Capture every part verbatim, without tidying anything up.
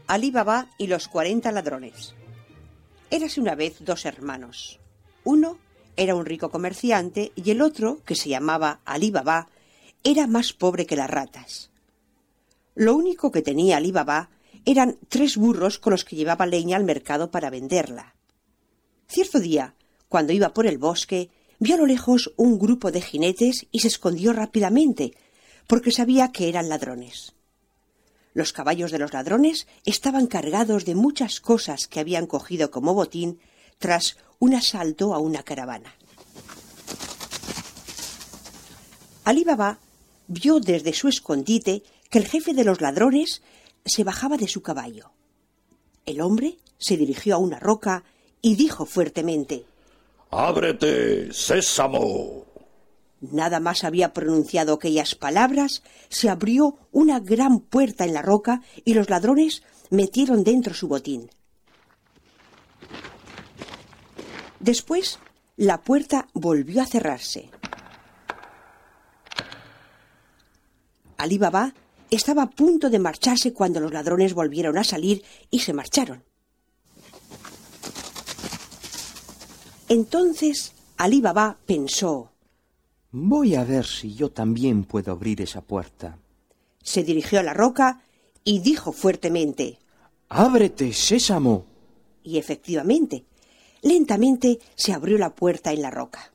Alí Baba y los cuarenta ladrones. Érase una vez dos hermanos. Uno era un rico comerciante y el otro, que se llamaba Alí Baba, era más pobre que las ratas. Lo único que tenía Alí Baba eran tres burros con los que llevaba leña al mercado para venderla. Cierto día, cuando iba por el bosque, vio a lo lejos un grupo de jinetes y se escondió rápidamente, porque sabía que eran ladrones. Los caballos de los ladrones estaban cargados de muchas cosas que habían cogido como botín tras un asalto a una caravana. Alí Baba vio desde su escondite que el jefe de los ladrones se bajaba de su caballo. El hombre se dirigió a una roca y dijo fuertemente: «¡Ábrete, sésamo!». Nada más había pronunciado aquellas palabras, se abrió una gran puerta en la roca y los ladrones metieron dentro su botín. Después, la puerta volvió a cerrarse. Alí Baba estaba a punto de marcharse cuando los ladrones volvieron a salir y se marcharon. Entonces Alí Baba pensó: «Voy a ver si yo también puedo abrir esa puerta». Se dirigió a la roca y dijo fuertemente: «¡Ábrete, sésamo!». Y efectivamente, lentamente se abrió la puerta en la roca.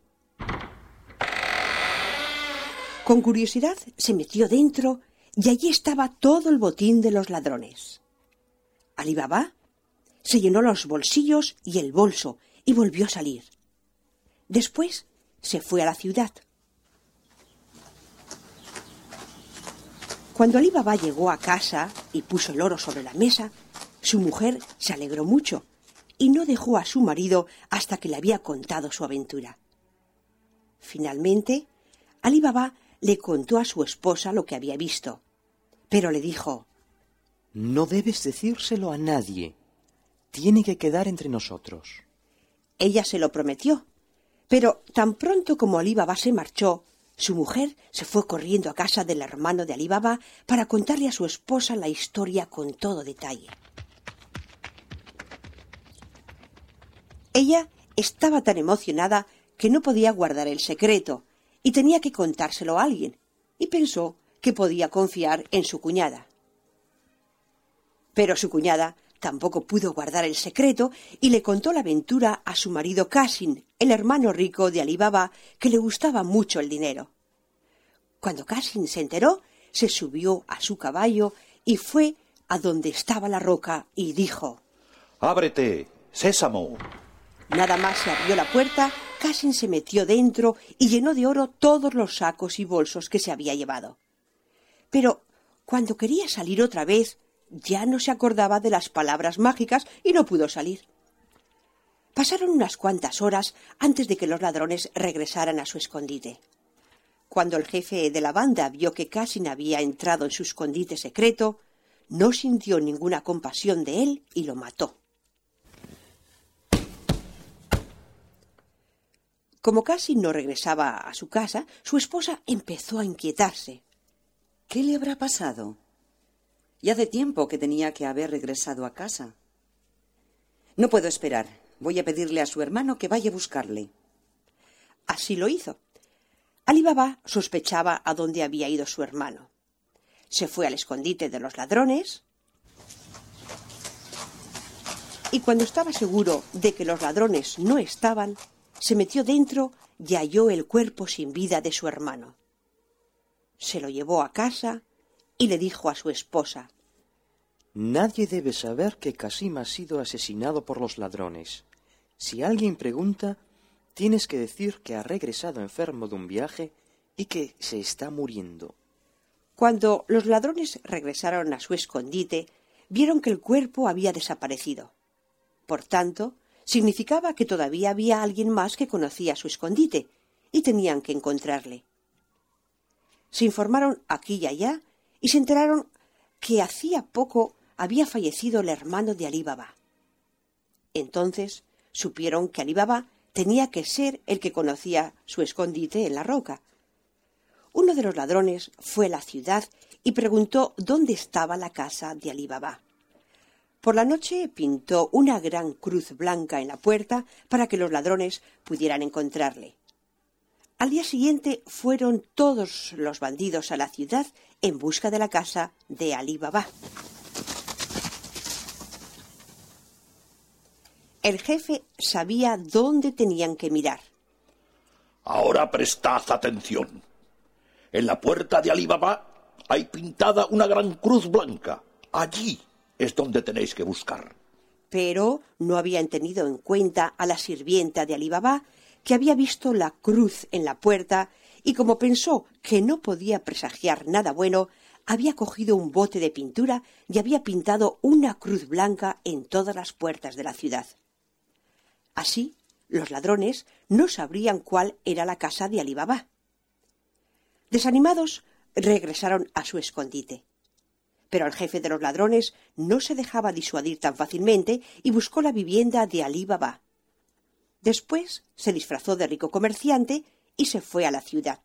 Con curiosidad se metió dentro y allí estaba todo el botín de los ladrones. Alí Baba se llenó los bolsillos y el bolso y volvió a salir. Después se fue a la ciudad. Cuando Alí Baba llegó a casa y puso el oro sobre la mesa, su mujer se alegró mucho y no dejó a su marido hasta que le había contado su aventura. Finalmente, Alí Baba le contó a su esposa lo que había visto, pero le dijo: «No debes decírselo a nadie. Tiene que quedar entre nosotros». Ella se lo prometió, pero tan pronto como Alí Baba se marchó, su mujer se fue corriendo a casa del hermano de Alí Baba para contarle a su esposa la historia con todo detalle. Ella estaba tan emocionada que no podía guardar el secreto y tenía que contárselo a alguien, y pensó que podía confiar en su cuñada. Pero su cuñada tampoco pudo guardar el secreto y le contó la aventura a su marido Qasim, el hermano rico de Alí Baba, que le gustaba mucho el dinero. Cuando Qasim se enteró, se subió a su caballo y fue a donde estaba la roca y dijo: «¡Ábrete, sésamo!». Nada más se abrió la puerta, Qasim se metió dentro y llenó de oro todos los sacos y bolsos que se había llevado. Pero cuando quería salir otra vez, ya no se acordaba de las palabras mágicas y no pudo salir. Pasaron unas cuantas horas antes de que los ladrones regresaran a su escondite. Cuando el jefe de la banda vio que Qasim había entrado en su escondite secreto, no sintió ninguna compasión de él y lo mató. Como Qasim no regresaba a su casa, su esposa empezó a inquietarse. ¿Qué le habrá pasado? Ya hace tiempo que tenía que haber regresado a casa. No puedo esperar. Voy a pedirle a su hermano que vaya a buscarle. Así lo hizo. Alí Baba sospechaba a dónde había ido su hermano. Se fue al escondite de los ladrones y cuando estaba seguro de que los ladrones no estaban, se metió dentro y halló el cuerpo sin vida de su hermano. Se lo llevó a casa y le dijo a su esposa: «Nadie debe saber que Qasim ha sido asesinado por los ladrones. Si alguien pregunta, tienes que decir que ha regresado enfermo de un viaje y que se está muriendo». Cuando los ladrones regresaron a su escondite, vieron que el cuerpo había desaparecido. Por tanto, significaba que todavía había alguien más que conocía su escondite y tenían que encontrarle. Se informaron aquí y allá y se enteraron que hacía poco había fallecido el hermano de Alí Baba. Entonces supieron que Alí Baba tenía que ser el que conocía su escondite en la roca. Uno de los ladrones fue a la ciudad y preguntó dónde estaba la casa de Alí Baba. Por la noche pintó una gran cruz blanca en la puerta para que los ladrones pudieran encontrarle. Al día siguiente fueron todos los bandidos a la ciudad en busca de la casa de Alí Baba. El jefe sabía dónde tenían que mirar. Ahora prestad atención. En la puerta de Alí Baba hay pintada una gran cruz blanca. Allí es donde tenéis que buscar. Pero no habían tenido en cuenta a la sirvienta de Alí Baba, que había visto la cruz en la puerta y, como pensó que no podía presagiar nada bueno, había cogido un bote de pintura y había pintado una cruz blanca en todas las puertas de la ciudad. Así, los ladrones no sabrían cuál era la casa de Alí Baba. Desanimados, regresaron a su escondite. Pero el jefe de los ladrones no se dejaba disuadir tan fácilmente y buscó la vivienda de Alí Baba. Después se disfrazó de rico comerciante y se fue a la ciudad.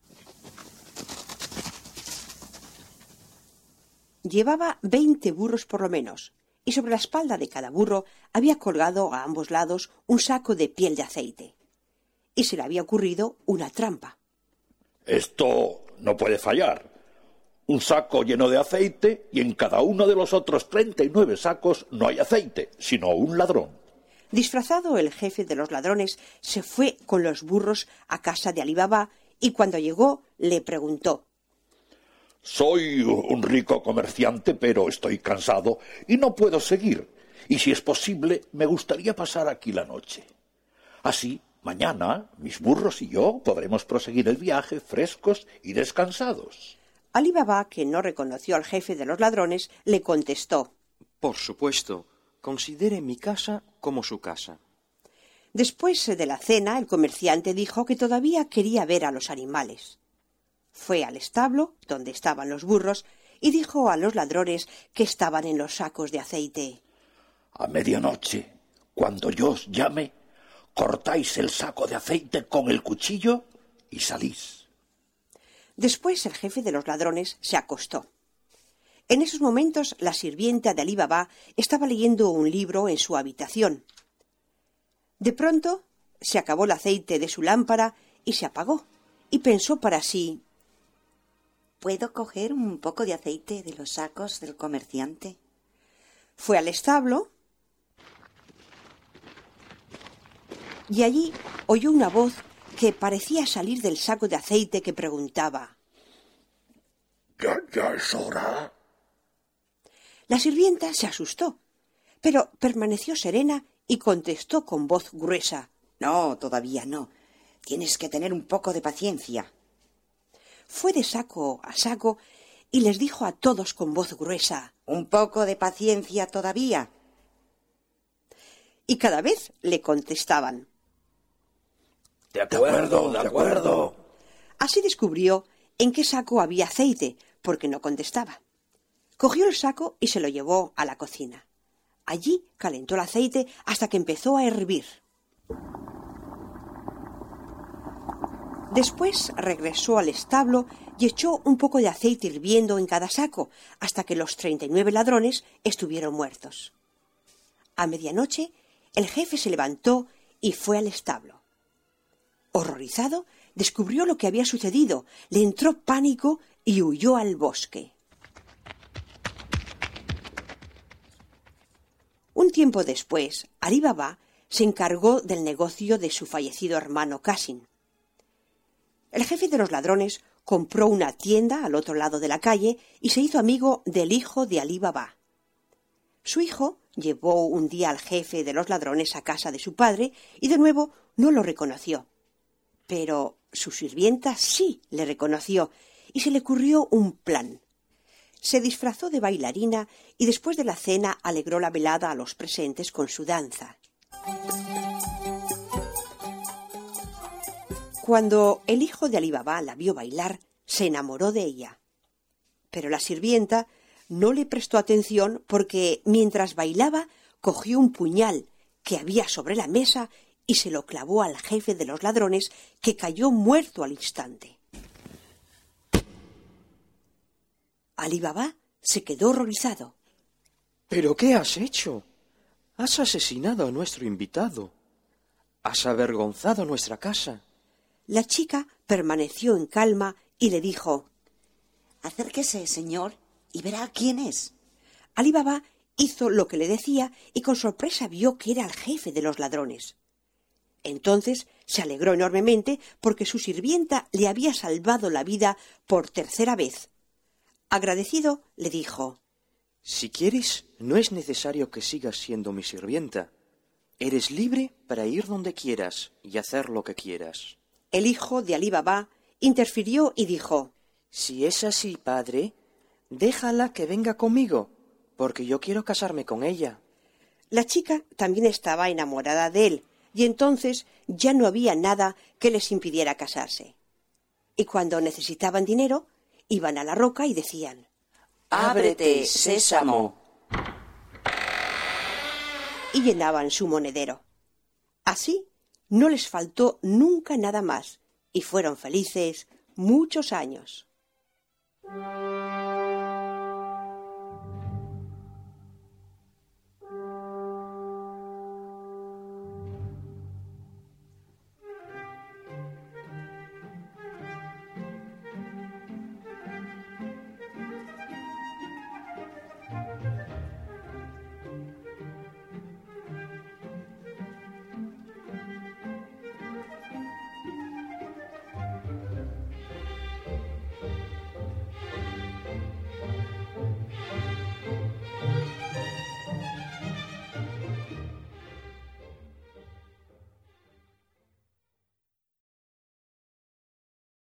Llevaba veinte burros por lo menos, y sobre la espalda de cada burro había colgado a ambos lados un saco de piel de aceite. Y se le había ocurrido una trampa. Esto no puede fallar. Un saco lleno de aceite y en cada uno de los otros treinta y nueve sacos no hay aceite, sino un ladrón. Disfrazado, el jefe de los ladrones se fue con los burros a casa de Alí Baba y cuando llegó le preguntó: Soy un rico comerciante, pero estoy cansado y no puedo seguir. Y si es posible, me gustaría pasar aquí la noche. Así, mañana, mis burros y yo podremos proseguir el viaje frescos y descansados. Alí Baba, que no reconoció al jefe de los ladrones, le contestó: Por supuesto, considere mi casa como su casa. Después de la cena, el comerciante dijo que todavía quería ver a los animales. Fue al establo, donde estaban los burros, y dijo a los ladrones que estaban en los sacos de aceite: A medianoche, cuando yo os llame, cortáis el saco de aceite con el cuchillo y salís. Después el jefe de los ladrones se acostó. En esos momentos la sirvienta de Alí Baba estaba leyendo un libro en su habitación. De pronto se acabó el aceite de su lámpara y se apagó, y pensó para sí: ¿Puedo coger un poco de aceite de los sacos del comerciante? Fue al establo y allí oyó una voz que parecía salir del saco de aceite que preguntaba: ¿Ya, ya es hora? La sirvienta se asustó, pero permaneció serena y contestó con voz gruesa: No, todavía no. Tienes que tener un poco de paciencia. Fue de saco a saco y les dijo a todos con voz gruesa: Un poco de paciencia todavía. Y cada vez le contestaban: De acuerdo, de acuerdo. Así descubrió en qué saco había aceite, porque no contestaba. Cogió el saco y se lo llevó a la cocina. Allí calentó el aceite hasta que empezó a hervir. Después regresó al establo y echó un poco de aceite hirviendo en cada saco, hasta que los treinta y nueve ladrones estuvieron muertos. A medianoche, el jefe se levantó y fue al establo. Horrorizado, descubrió lo que había sucedido, le entró pánico y huyó al bosque. Un tiempo después, Alí Baba se encargó del negocio de su fallecido hermano Qasim. El jefe de los ladrones compró una tienda al otro lado de la calle y se hizo amigo del hijo de Alí Baba. Su hijo llevó un día al jefe de los ladrones a casa de su padre y de nuevo no lo reconoció. Pero su sirvienta sí le reconoció y se le ocurrió un plan. Se disfrazó de bailarina y después de la cena alegró la velada a los presentes con su danza. Cuando el hijo de Alí Baba la vio bailar, se enamoró de ella. Pero la sirvienta no le prestó atención porque, mientras bailaba, cogió un puñal que había sobre la mesa y se lo clavó al jefe de los ladrones, que cayó muerto al instante. Alí Baba se quedó horrorizado. ¿Pero qué has hecho? Has asesinado a nuestro invitado. Has avergonzado nuestra casa. La chica permaneció en calma y le dijo: Acérquese, señor, y verá quién es. Alí Baba hizo lo que le decía y con sorpresa vio que era el jefe de los ladrones. Entonces se alegró enormemente porque su sirvienta le había salvado la vida por tercera vez. Agradecido, le dijo: Si quieres, no es necesario que sigas siendo mi sirvienta. Eres libre para ir donde quieras y hacer lo que quieras. El hijo de Alí Baba interfirió y dijo: Si es así, padre, déjala que venga conmigo, porque yo quiero casarme con ella. La chica también estaba enamorada de él, y entonces ya no había nada que les impidiera casarse. Y cuando necesitaban dinero, iban a la roca y decían: Ábrete, sésamo. Y llenaban su monedero. Así no les faltó nunca nada más, y fueron felices muchos años.